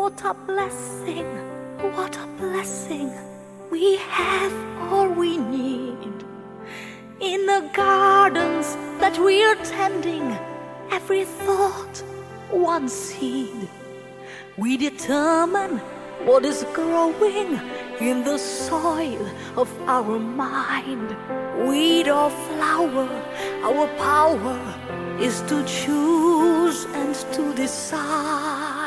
What a blessing, what a blessing. We have all we need. In the gardens that we're tending, every thought, one seed. We determine what is growing in the soil of our mind. Weed or flower, our power is to choose and to decide.